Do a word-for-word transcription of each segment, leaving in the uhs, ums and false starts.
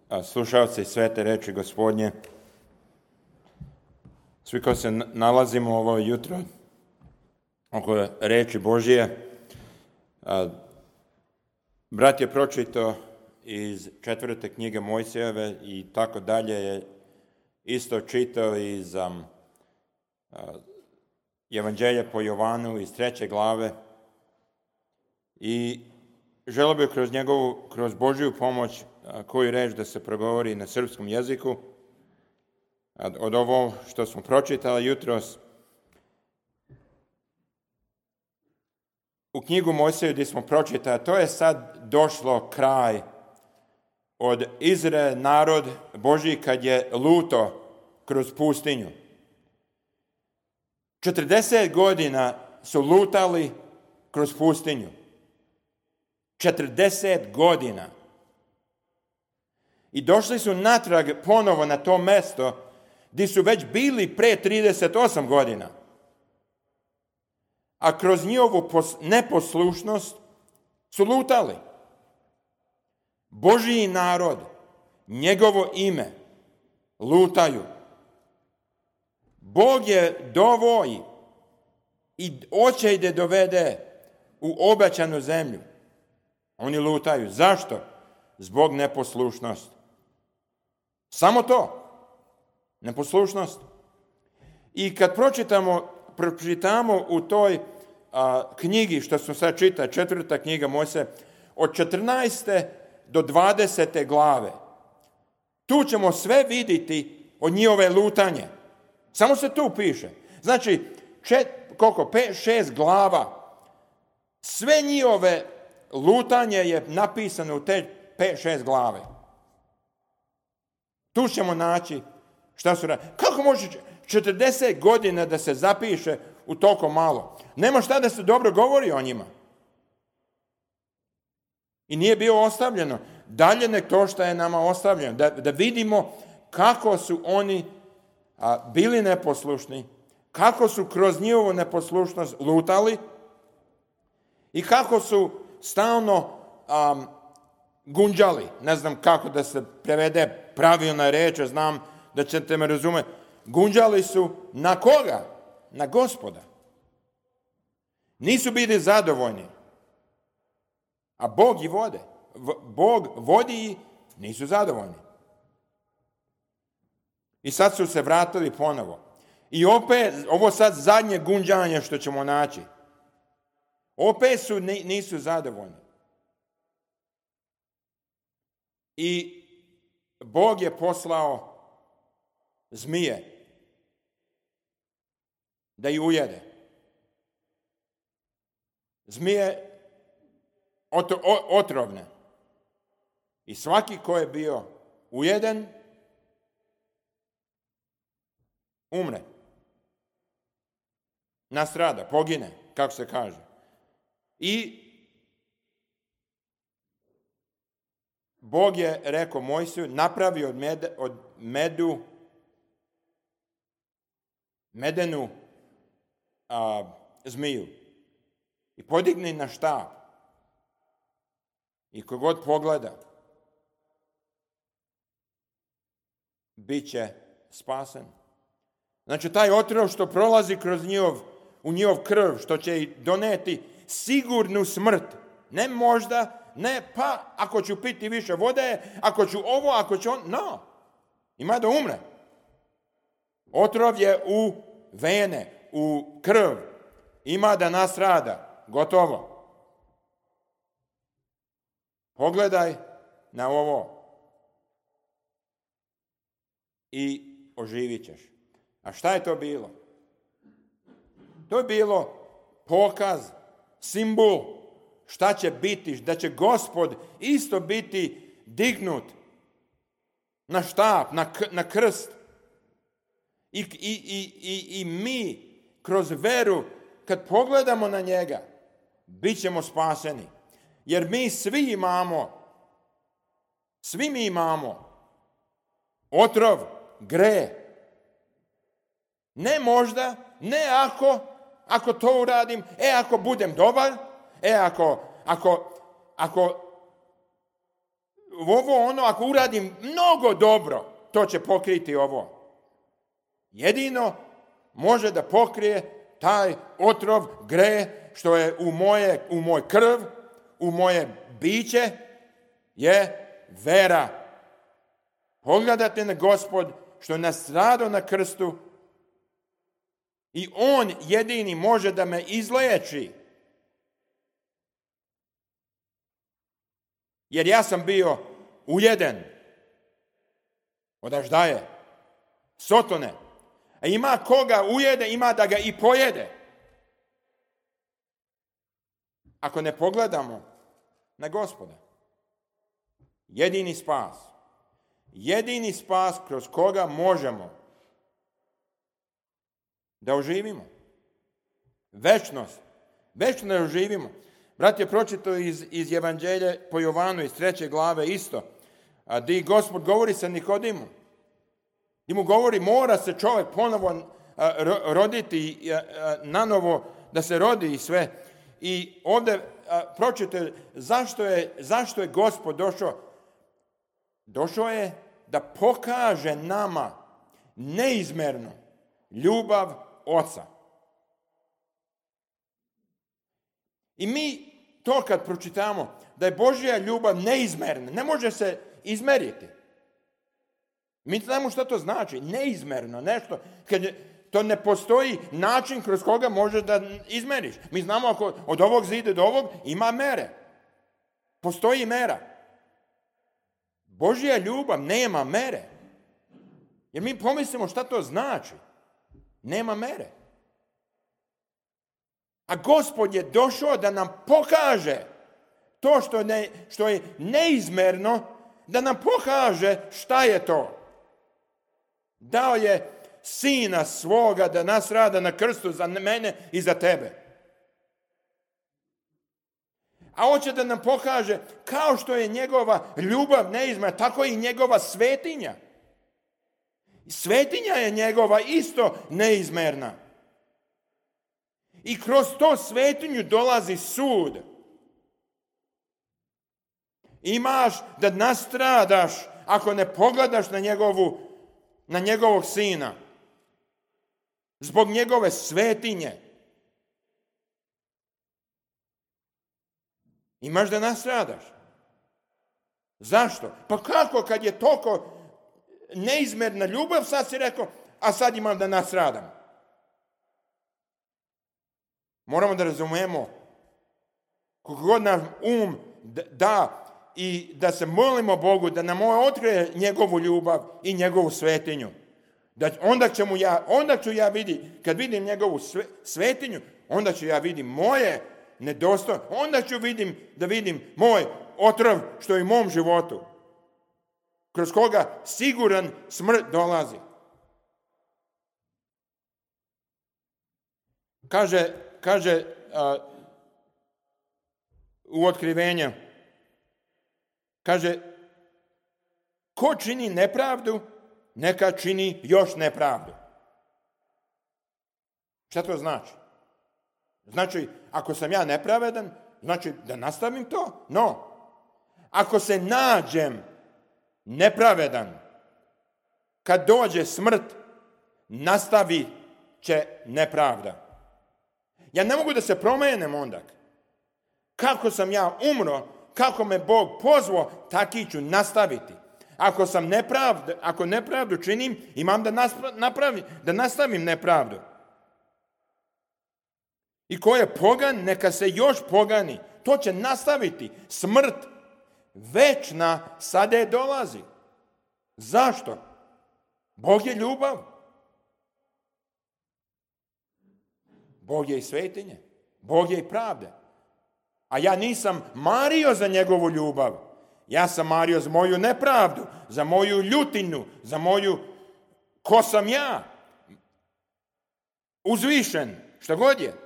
slušalci svete reči Gospodnje, svi koji se nalazimo ovo jutro oko reči Božije, brat je pročitao iz četvrte knjige Mojsijeve i tako dalje je isto čitao iz um, Evanđelja po Jovanu iz treće glave i želio bih kroz njegovu, kroz Božju pomoć koju reč da se progovori na srpskom jeziku od ovo što smo pročitali jutros. U knjigu Mojsiju gdje smo pročitali, to je sad došlo kraj od Izrael, narod Božji kad je luto kroz pustinju. četrdeset godina su lutali kroz pustinju. četrdeset godina. I došli su natrag ponovo na to mjesto gdje su već bili pre trideset osam godina. A kroz njihovu neposlušnost su lutali. Božji narod, njegovo ime, lutaju. Bog je dovoji i hoće da dovede u obećanu zemlju. Oni lutaju. Zašto? Zbog neposlušnosti. Samo to. Neposlušnost. I kad pročitamo, pročitamo u toj a, knjigi, što smo sad čitali, četvrta knjiga Mojsije, od četrnaeste do dvadesete glave, tu ćemo sve vidjeti od njihove lutanje. Samo se tu piše. Znači, čet, koliko, pet, šest glava, sve njihove lutanje je napisano u te pet, šest glave. Tu ćemo naći šta su radili. Kako može četrdeset godina da se zapiše u toliko malo? Nema šta da se dobro govori o njima. I nije bilo ostavljeno. Dalje nek to što je nama ostavljeno. Da, da vidimo kako su oni a, bili neposlušni, kako su kroz njihovu neposlušnost lutali i kako su stalno um, gunđali. Ne znam kako da se prevede pravilna reč, znam da ćete me razumjeti. Gunđali su na koga? Na Gospoda. Nisu bili zadovoljni. A Bog ih vode. Bog vodi i nisu zadovoljni. I sad su se vratili ponovo. I opet, ovo sad zadnje gunđanje što ćemo naći. Opet su, nisu zadovoljni. I Bog je poslao zmije da ih ujede. Zmije otrovne. I svaki ko je bio ujeden, umre. Nastrada, pogine, kako se kaže. I Bog je rekao Mojsiju, napravi od, med, od medu medenu a, zmiju i podigni na štap i kogod pogleda bit će spasen. Znači taj otrov što prolazi kroz njihov, u njihov krv, što će ih doneti sigurnu smrt, ne možda, ne pa ako ću piti više vode, ako ću ovo, ako ću on, no, ima da umre. Otrov je u vene, u krv, ima da nastrada, gotovo. Pogledaj na ovo i oživit ćeš. A šta je to bilo? To je bilo pokaz, simbol šta će biti, da će Gospod isto biti dignut na štap, na, na krst. I, i, i, i, I mi kroz veru, kad pogledamo na njega, bit ćemo spaseni. Jer mi svi imamo, svi mi imamo otrov, gre. Ne možda, ne ako, ako to uradim, e ako budem dobar, e ako, ako, ako ovo ono, ako uradim mnogo dobro, to će pokriti ovo. Jedino može da pokrije taj otrov, greh, što je u moje, u moj krv, u moje biće, je vera. Pogledajte na Gospod, što je nastradao na krstu, i on jedini može da me izleči. Jer ja sam bio ujeden od aždaje, sotone. A ima koga ujede, ima da ga i pojede. Ako ne pogledamo na Gospoda. Jedini spas. Jedini spas kroz koga možemo da oživimo. Večnost. Večno da oživimo. Brat je pročitao iz, iz Evanđelja po Jovanu iz treće glave isto. A di Gospod govori sa Nikodimom. I mu govori, mora se čovjek ponovo a, roditi, a, a, nanovo da se rodi i sve. I ovdje pročite zašto je, zašto je Gospod došao. Došao je da pokaže nama neizmerno ljubav Oca. I mi to kad pročitamo, da je Božja ljubav neizmerna, ne može se izmeriti. Mi znamo što to znači, neizmerno, nešto, kad to ne postoji način kroz koga možeš da izmeriš. Mi znamo ako od ovog zida do ovog ima mere. Postoji mera. Božja ljubav nema mere. Jer mi pomislimo šta to znači. Nema mere. A Gospod je došao da nam pokaže to što, ne, što je neizmerno, da nam pokaže šta je to. Dao je Sina svoga da nas rada na krstu za mene i za tebe. A hoće da nam pokaže kao što je njegova ljubav neizmerna, tako i njegova svetinja. Svetinja je njegova isto neizmerna. I kroz to svetinju dolazi sud. Imaš da nastradaš ako ne pogledaš na njegovu, na njegovog Sina. Zbog njegove svetinje. Imaš da nastradaš. Zašto? Pa kako kad je toliko neizmerna ljubav, sad si rekao, a sad imam da nastradam. Moramo da razumemo koliko god nam um da i da se molimo Bogu da nam otkrije njegovu ljubav i njegovu svetinju. Da onda, ćemo ja, onda ću ja vidjeti, kad vidim njegovu sve, svetinju, onda ću ja vidim moje nedostaje, onda ću vidim, da vidim moj otrov što je u mom životu. Kroz koga siguran smrt dolazi. Kaže, kaže a, u Otkrivenju, kaže, ko čini nepravdu, neka čini još nepravdu. Šta to znači? Znači, ako sam ja nepravedan, znači da nastavim to? No. Ako se nađem nepravedan, kad dođe smrt, nastavi će nepravda. Ja ne mogu da se promenem onda. Kako sam ja umro, kako me Bog pozvao, taki ću nastaviti. Ako sam nepravd, ako nepravdu činim, imam da, napravi, da nastavim nepravdu. I ko je pogan, neka se još pogani. To će nastaviti. Smrt večna sada je dolazi. Zašto? Bog je ljubav. Bog je i svetinje. Bog je i pravda. A ja nisam mario za njegovu ljubav. Ja sam mario za moju nepravdu, za moju ljutinu, za moju, ko sam ja? Uzvišen, šta god je.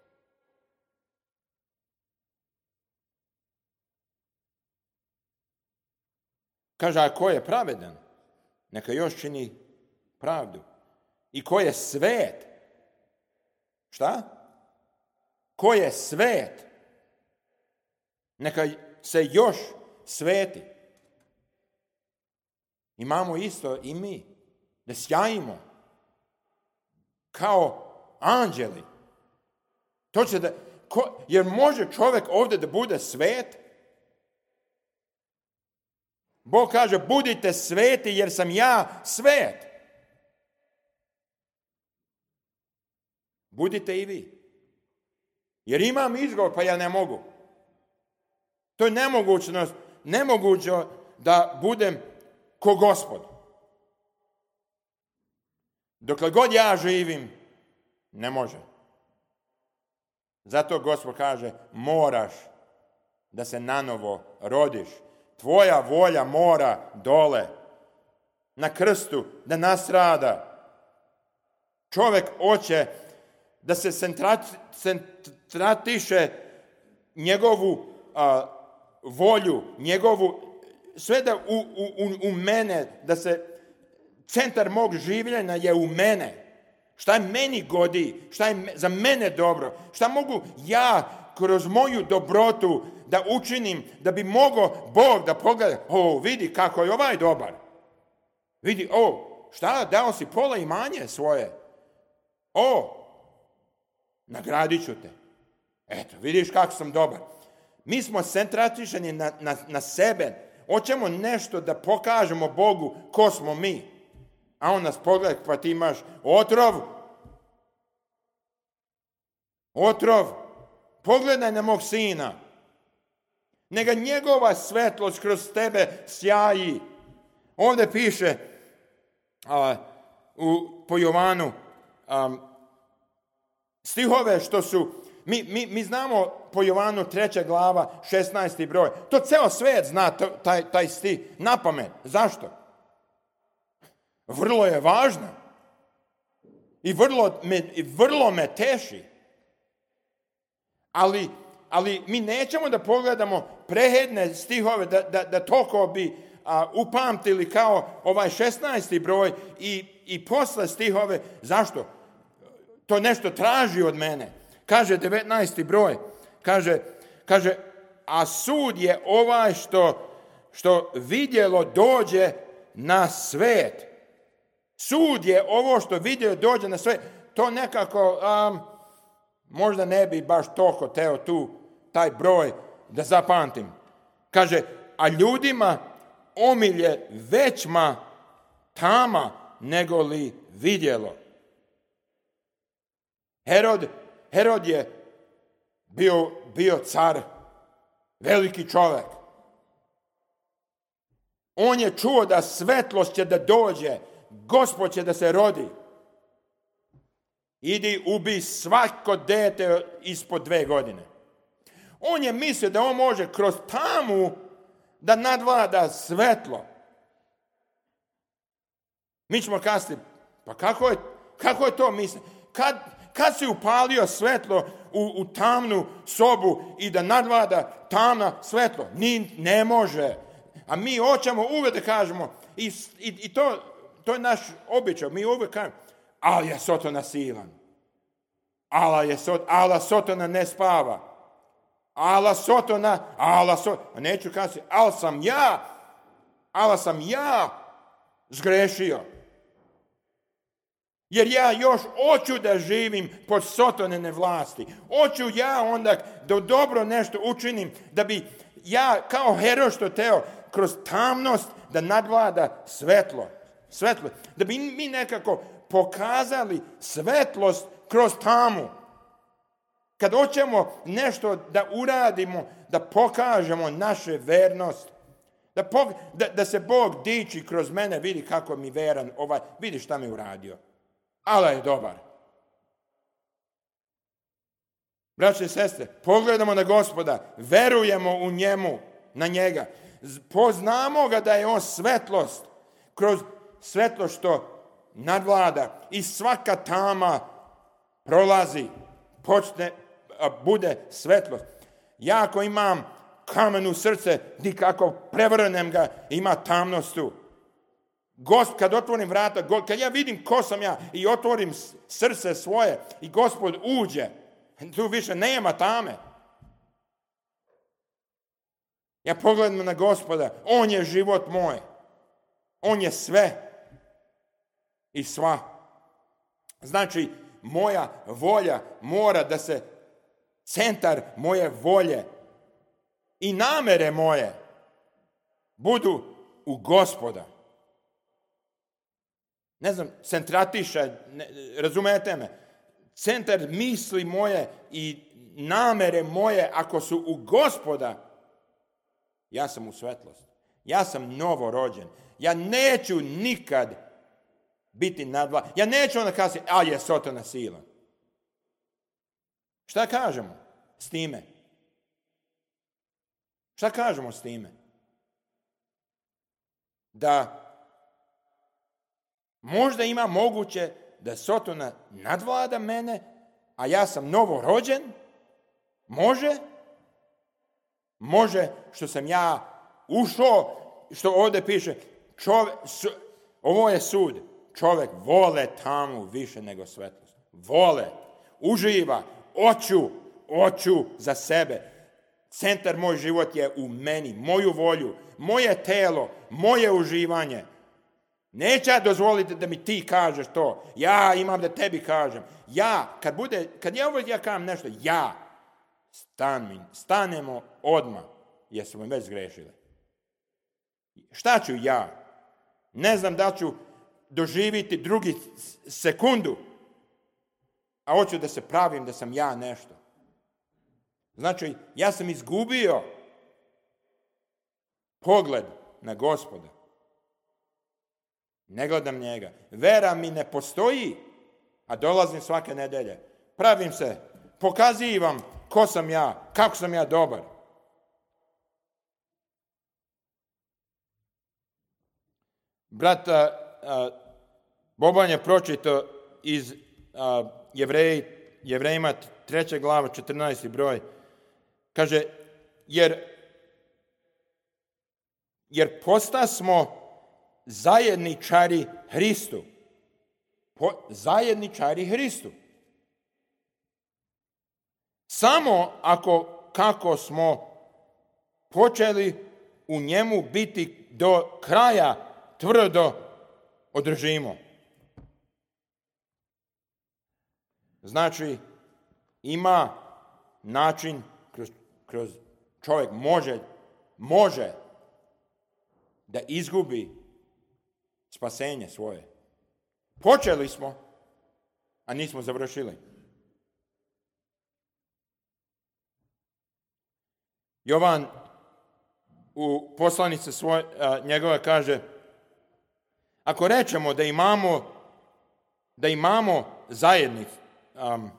Kaže, a ko je pravedan, neka još čini pravdu. I ko je svet? Šta? Ko je svet? Neka se još sveti. Imamo isto i mi. Da sjajimo. Kao anđeli. To će da, ko, jer može čovjek ovdje da bude svet? Bog kaže, budite sveti jer sam ja svet. Budite i vi. Jer imam izgovor, pa ja ne mogu. To je nemogućnost, nemoguće da budem ko Gospod. Dokle god ja živim, ne može. Zato Gospod kaže, moraš da se nanovo rodiš. Tvoja volja mora dole, na krstu, da nastrada. Čovjek hoće da se centratiše njegovu a, volju, njegovu, sve da u, u, u mene, da se centar mog življenja je u mene. Šta je meni godi, šta je za mene dobro, šta mogu ja kroz moju dobrotu da učinim, da bi mogao Bog da pogleda, o, vidi kako je ovaj dobar. Vidi, o, šta, dao si pola imanje svoje. O, nagradit ću te. Eto, vidiš kako sam dobar. Mi smo centratišeni na, na, na sebe. Hoćemo nešto da pokažemo Bogu ko smo mi. A on nas pogleda, pa ti imaš otrov. Otrov. Pogledaj na mog sina. Neka njegova svetlost kroz tebe sjaji. Ovdje piše a, u, po Jovanu a, stihove što su, mi, mi, mi znamo po Jovanu treća glava, šesnaesti broj. To ceo svet zna taj, taj stih na pamet. Zašto? Vrlo je važno. I vrlo me, i vrlo me teši. Ali, ali mi nećemo da pogledamo prejedne stihove, da, da, da toliko bi a, upamtili kao ovaj šesnaesti broj i, i posle stihove. Zašto? To nešto traži od mene. Kaže devetnaesti broj, kaže, kaže a sud je ovaj što, što vidjelo dođe na svet. Sud je ovo što vidjelo dođe na svet. To nekako, um, možda ne bi baš toliko teo tu taj broj da zapamtim. Kaže, a ljudima omilje većma tama nego li vidjelo. Herod, Herod je bio, bio car, veliki čovjek. On je čuo da svetlost će da dođe, Gospod će da se rodi. Idi ubi svako dete ispod dve godine. On je mislio da on može kroz tamu da nadvlada svetlo. Mi ćemo kazati, pa kako je, kako je to misli? Kad, kad si upalio svetlo u, u tamnu sobu i da nadvlada tamna svetlo? Ni, ne može. A mi hoćemo uvijek da kažemo, i, i, i to, to je naš običaj, mi uvijek kažemo, ali je Sotona silan. Ala je sot, ala Sotona ne spava. Ala Sotona, ala Sotona, a neću kazati, ali sam ja, ala sam ja zgrešio. Jer ja još hoću da živim pod Sotonine vlasti. Hoću ja onda da dobro nešto učinim, da bi ja kao heroj što teo kroz tamnost da nadvlada svetlo. Svetlo. Da bi mi nekako pokazali svetlost kroz tamu. Kad hoćemo nešto da uradimo, da pokažemo naše vernost, da, pog- da, da se Bog diči kroz mene, vidi kako mi veran, ovaj, vidi šta mi uradio. Allah je dobar. Braće i sestre, pogledamo na Gospoda, verujemo u njemu, na njega. Poznamo ga da je on svetlost, kroz svetlost što nadvlada i svaka tama prolazi, počne, bude svetlost. Ja ako imam kamen u srce, nikako prevrnem ga, ima tamnost tu. Gospod, kad otvorim vrata, kad ja vidim ko sam ja i otvorim srce svoje i Gospod uđe, tu više nema tame. Ja pogledam na Gospoda, on je život moj. On je sve i sva. Znači, moja volja mora da se, centar moje volje i namere moje budu u Gospoda. Ne znam, centratiša, ne, razumete me? Centar misli moje i namere moje, ako su u Gospoda, ja sam u svetlosti. Ja sam novorođen. Ja neću nikad biti nadvla. Ja neću onda kazati, a je Sotona silan. Šta kažemo s time? Šta kažemo s time? Da možda ima moguće da Sotona nadvlada mene, a ja sam novorođen? Može? Može što sam ja ušao, što ovdje piše, čovjek, ovo je sud, čovjek vole tamu više nego svetlost. Vole, uživa, hoću, hoću za sebe. Centar moj život je u meni, moju volju, moje telo, moje uživanje. Neće dozvoliti da mi ti kažeš to. Ja imam da tebi kažem. Ja, kad bude, kad ja ovo ja kažem nešto, ja, stan, stanemo odmah, jer smo već zgrešili. Šta ću ja? Ne znam da ću doživiti drugi sekundu, a hoću da se pravim da sam ja nešto. Znači, ja sam izgubio pogled na Gospoda. Ne gledam njega. Vera mi ne postoji, a dolazim svake nedelje. Pravim se, pokazivam ko sam ja, kako sam ja dobar. Brat a, a, Boban je pročitao iz a, Jevreji, Jevrejima treća glava, četrnaesti broj. Kaže, jer, jer postasmo zajedničari Hristu. Po, zajedničari Hristu. Samo ako, kako smo počeli u njemu biti do kraja tvrdo održimo. Znači, ima način kroz, kroz čovjek može, može da izgubi spasenje svoje. Počeli smo, a nismo završili. Jovan u poslanici svoje, a, njegove kaže, ako rečemo da imamo, da imamo zajednicu, um,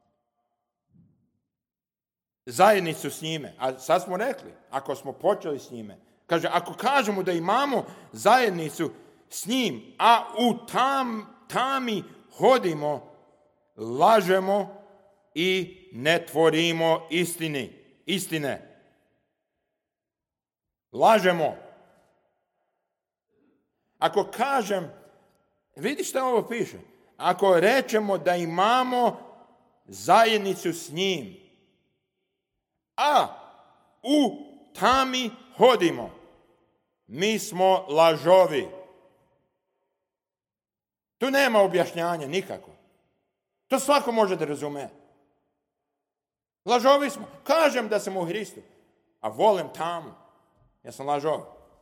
zajednicu s njime, a sad smo rekli, ako smo počeli s njime, kaže, ako kažemo da imamo zajednicu s njim, a u tam, tami hodimo, lažemo i ne tvorimo istini, istine. Lažemo. Ako kažem, vidi šta ovo piše, ako rečemo da imamo zajednicu s njim, a u tami hodimo, mi smo lažovi. Tu nema objašnjanja nikako. To svako može da razume. Lažovi smo. Kažem da sam u Hristu, a volim tamu. Ja sam lažov.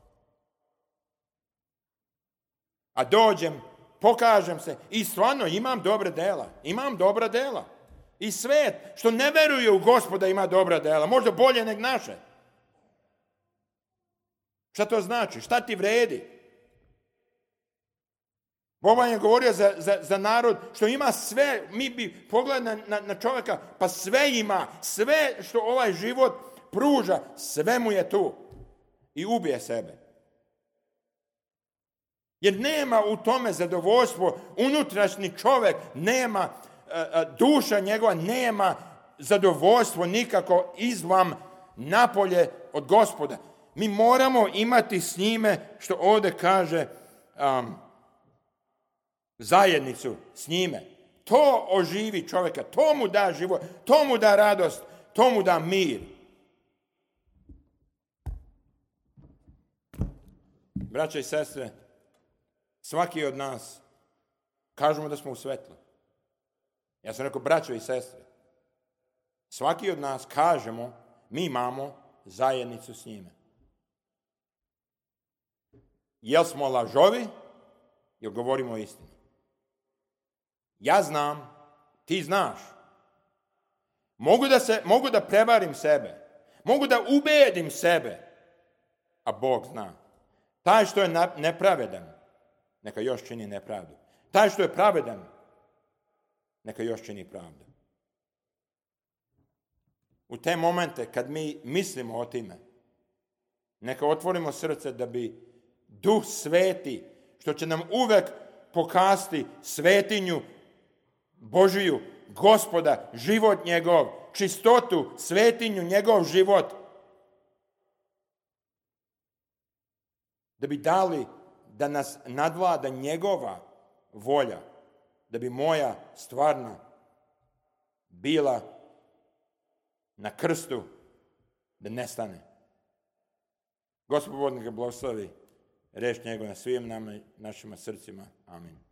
A dođem, pokažem se i stvarno imam dobre dela. Imam dobra dela. I svet što ne veruje u Gospoda ima dobra dela. Možda bolje nek naše. Šta to znači? Šta ti vredi? Boban je govorio za, za, za narod što ima sve, mi bi pogledali na, na, na čovjeka, pa sve ima, sve što ovaj život pruža, sve mu je tu. I ubije sebe. Jer nema u tome zadovoljstvo, unutrašnji čovjek nema, a, a, duša njegova nema zadovoljstvo nikako izvam napolje od Gospoda. Mi moramo imati s njime, što ovdje kaže, um, zajednicu s njime. To oživi čovjeka, to mu da život, to mu da radost, to mu da mir. Braće i sestre, Svaki od nas kažemo da smo u svetlu. Ja sam rekao, braćo i sestre, svaki od nas kažemo, mi imamo zajednicu s njime. Jel smo lažovi, jel govorimo istinu? Ja znam, ti znaš. Mogu da, se, mogu da prevarim sebe, mogu da ubedim sebe, a Bog zna. Taj što je nepravedan, neka još čini nepravdu. Taj što je pravedan, neka još čini pravdu. U te momente kad mi mislimo o time, neka otvorimo srce da bi Duh Sveti, što će nam uvek pokazati svetinju Božiju, Gospoda, život njegov, čistotu, svetinju, njegov život, da bi dali da nas nadvlada njegova volja, da bi moja stvarna bila na krstu, da nestane. Gospod Bog neka blagoslovi reč njegov na svim nama, našima srcima. Amin.